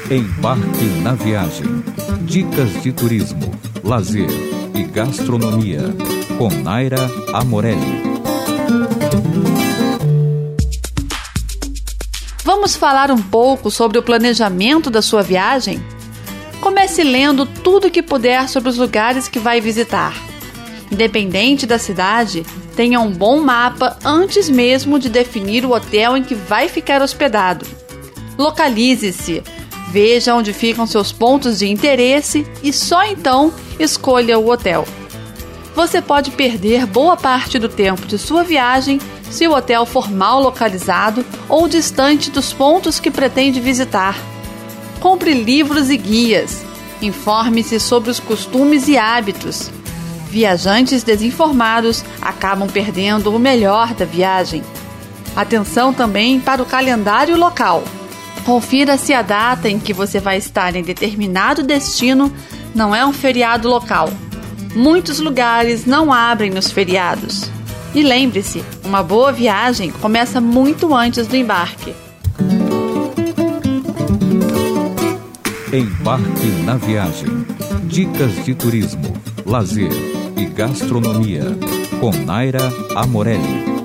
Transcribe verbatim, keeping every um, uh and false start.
Embarque na viagem. Dicas de turismo, lazer e gastronomia. Com Naira Amorelli. Vamos falar um pouco sobre o planejamento da sua viagem? Comece lendo tudo o que puder sobre os lugares que vai visitar. Independente da cidade, tenha um bom mapa antes mesmo de definir o hotel em que vai ficar hospedado. Localize-se, veja onde ficam seus pontos de interesse e só então escolha o hotel. Você pode perder boa parte do tempo de sua viagem se o hotel for mal localizado ou distante dos pontos que pretende visitar. Compre livros e guias. Informe-se sobre os costumes e hábitos. Viajantes desinformados acabam perdendo o melhor da viagem. Atenção também para o calendário local. Confira se a data em que você vai estar em determinado destino não é um feriado local. Muitos lugares não abrem nos feriados. E lembre-se, uma boa viagem começa muito antes do embarque. Embarque na viagem. Dicas de turismo, lazer e gastronomia. Com Naira Amorelli.